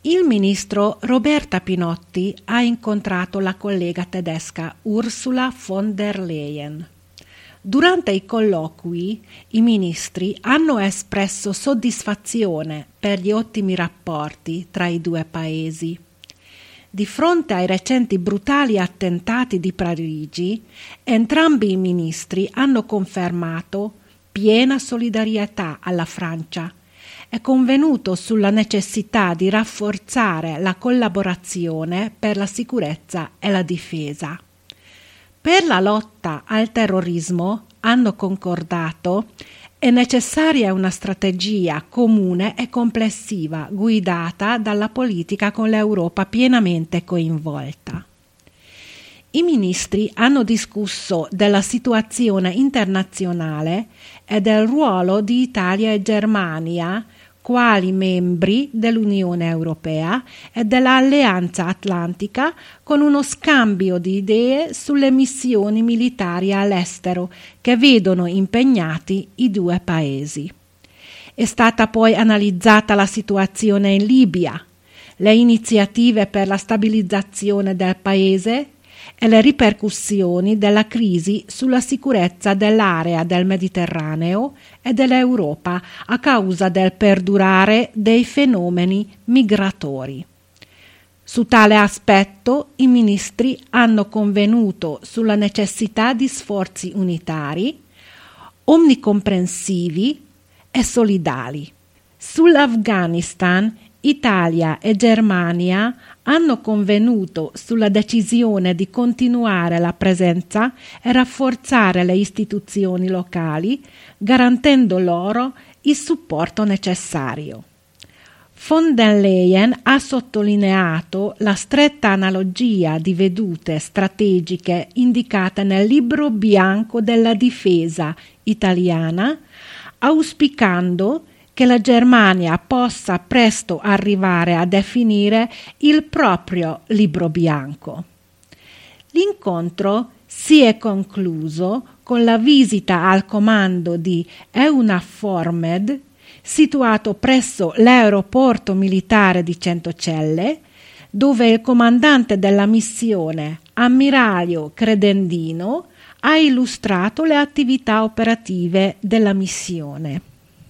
Il ministro Roberta Pinotti ha incontrato la collega tedesca Ursula von der Leyen. Durante i colloqui, i ministri hanno espresso soddisfazione per gli ottimi rapporti tra i due paesi. Di fronte ai recenti brutali attentati di Parigi, entrambi i ministri hanno confermato piena solidarietà alla Francia e convenuto sulla necessità di rafforzare la collaborazione per la sicurezza e la difesa. Per la lotta al terrorismo, hanno concordato, è necessaria una strategia comune e complessiva guidata dalla politica con l'Europa pienamente coinvolta. I ministri hanno discusso della situazione internazionale e del ruolo di Italia e Germania quali membri dell'Unione Europea e dell'Alleanza Atlantica, con uno scambio di idee sulle missioni militari all'estero che vedono impegnati i due paesi. È stata poi analizzata la situazione in Libia, le iniziative per la stabilizzazione del paese e le ripercussioni della crisi sulla sicurezza dell'area del Mediterraneo e dell'Europa a causa del perdurare dei fenomeni migratori. Su tale aspetto i ministri hanno convenuto sulla necessità di sforzi unitari, omnicomprensivi e solidali. Sull'Afghanistan, Italia e Germania hanno convenuto sulla decisione di continuare la presenza e rafforzare le istituzioni locali, garantendo loro il supporto necessario. Von der Leyen ha sottolineato la stretta analogia di vedute strategiche indicate nel Libro bianco della difesa italiana, auspicando che la Germania possa presto arrivare a definire il proprio libro bianco. L'incontro si è concluso con la visita al comando di EUNAVFOR Med, situato presso l'aeroporto militare di Centocelle, dove il comandante della missione, ammiraglio Credendino, ha illustrato le attività operative della missione.